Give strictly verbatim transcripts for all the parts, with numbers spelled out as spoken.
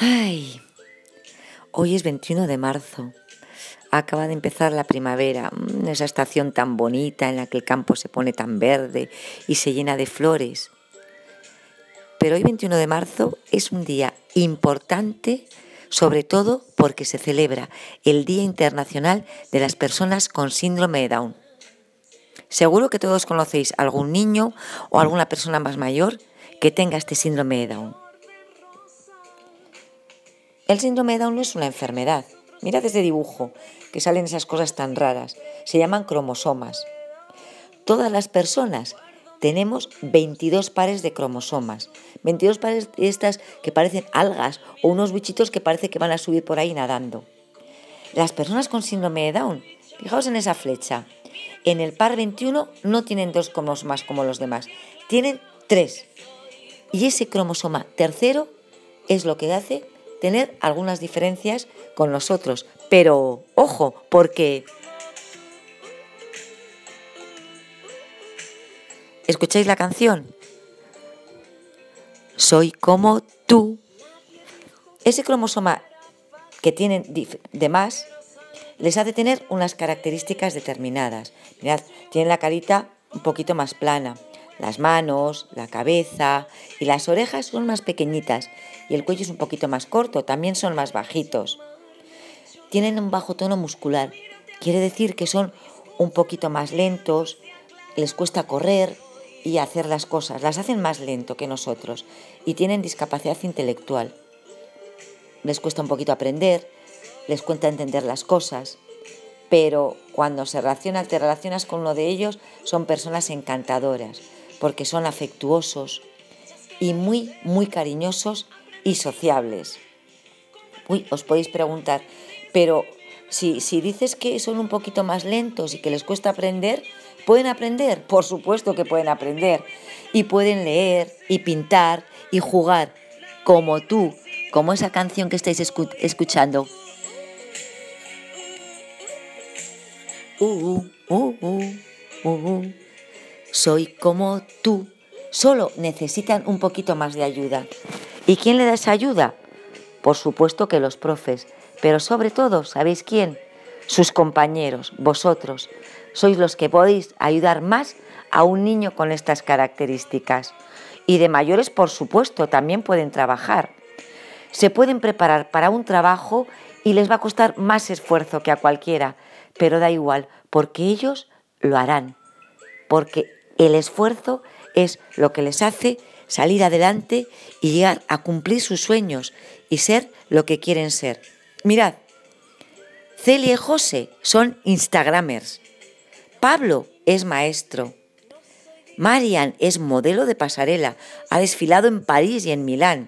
Ay, hoy es veintiuno de marzo. Acaba de empezar la primavera, esa estación tan bonita en la que el campo se pone tan verde y se llena de flores. Pero hoy veintiuno de marzo es un día importante, sobre todo porque se celebra el Día Internacional de las Personas con Síndrome de Down. Seguro que todos conocéis a algún niño o alguna persona más mayor que tenga este síndrome de Down. El síndrome de Down no es una enfermedad. Mirad este dibujo, que salen esas cosas tan raras. Se llaman cromosomas. Todas las personas tenemos veintidós pares de cromosomas. veintidós pares de estas que parecen algas o unos bichitos que parece que van a subir por ahí nadando. Las personas con síndrome de Down, fijaos en esa flecha. En el par veintiuno no tienen dos cromosomas como los demás, tienen tres. Y ese cromosoma tercero es lo que hace tener algunas diferencias con los otros. Pero, ojo, porque... ¿Escucháis la canción? Soy como tú. Ese cromosoma que tienen de más les hace tener unas características determinadas. Mirad, tienen la carita un poquito más plana, las manos, la cabeza y las orejas son más pequeñitas y el cuello es un poquito más corto, también son más bajitos. Tienen un bajo tono muscular, quiere decir que son un poquito más lentos, les cuesta correr y hacer las cosas, las hacen más lento que nosotros y tienen discapacidad intelectual. Les cuesta un poquito aprender, les cuesta entender las cosas, pero cuando se relacionan, te relacionas con uno de ellos, son personas encantadoras, porque son afectuosos y muy, muy cariñosos y sociables. Uy, os podéis preguntar, pero si, si dices que son un poquito más lentos y que les cuesta aprender, ¿pueden aprender? Por supuesto que pueden aprender. Y pueden leer y pintar y jugar como tú, como esa canción que estáis escu- escuchando. Uh, uh, uh, uh, uh, uh. Soy como tú. Solo necesitan un poquito más de ayuda. ¿Y quién le da esa ayuda? Por supuesto que los profes, pero sobre todo, ¿sabéis quién? Sus compañeros, vosotros. Sois los que podéis ayudar más a un niño con estas características. Y de mayores, por supuesto, también pueden trabajar. Se pueden preparar para un trabajo y les va a costar más esfuerzo que a cualquiera, pero da igual, porque ellos lo harán. Porque el esfuerzo es lo que les hace salir adelante y llegar a cumplir sus sueños y ser lo que quieren ser. Mirad, Celia y José son instagramers. Pablo es maestro. Marian es modelo de pasarela. Ha desfilado en París y en Milán.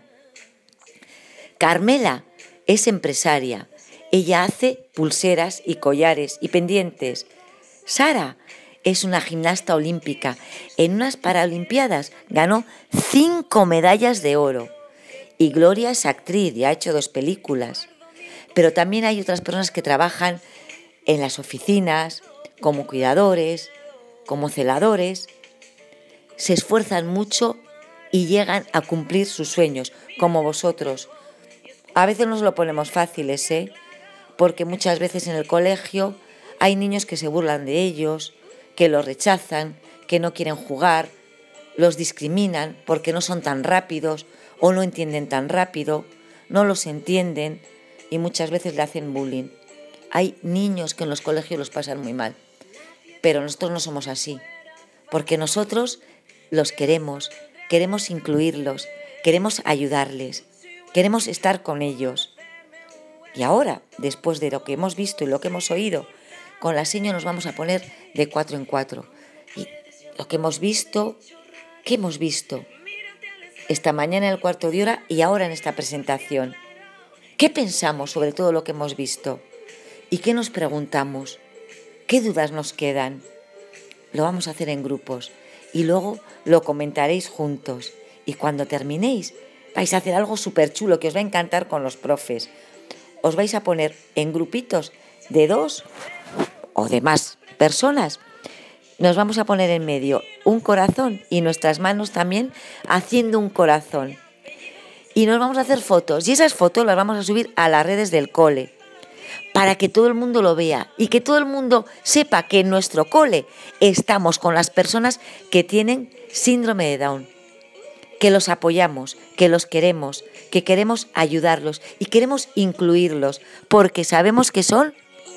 Carmela es empresaria. Ella hace pulseras y collares y pendientes. Sara es una gimnasta olímpica. En unas Paralimpiadas ganó cinco medallas de oro. Y Gloria es actriz y ha hecho dos películas. Pero también hay otras personas que trabajan en las oficinas, como cuidadores, como celadores. Se esfuerzan mucho y llegan a cumplir sus sueños, como vosotros. A veces nos lo ponemos fáciles, ¿eh? Porque muchas veces en el colegio hay niños que se burlan de ellos, que los rechazan, que no quieren jugar, los discriminan porque no son tan rápidos o no entienden tan rápido, no los entienden y muchas veces le hacen bullying. Hay niños que en los colegios los pasan muy mal, pero nosotros no somos así, porque nosotros los queremos, queremos incluirlos, queremos ayudarles, queremos estar con ellos. Y ahora, después de lo que hemos visto y lo que hemos oído, con la seño nos vamos a poner de cuatro en cuatro. Y lo que hemos visto, ¿qué hemos visto? Esta mañana en el cuarto de hora y ahora en esta presentación. ¿Qué pensamos sobre todo lo que hemos visto? ¿Y qué nos preguntamos? ¿Qué dudas nos quedan? Lo vamos a hacer en grupos y luego lo comentaréis juntos. Y cuando terminéis, vais a hacer algo súper chulo que os va a encantar con los profes. Os vais a poner en grupitos de dos o de más personas. Nos vamos a poner en medio un corazón y nuestras manos también haciendo un corazón. y nos vamos a hacer fotos y esas fotos las vamos a subir a las redes del cole para que todo el mundo lo vea y que todo el mundo sepa que en nuestro cole estamos con las personas que tienen síndrome de Down, que los apoyamos, que los queremos, que queremos ayudarlos y queremos incluirlos porque sabemos que son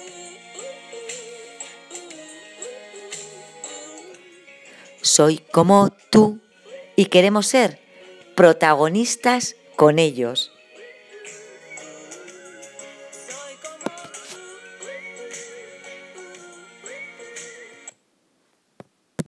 soy como tú y queremos ser protagonistas con ellos.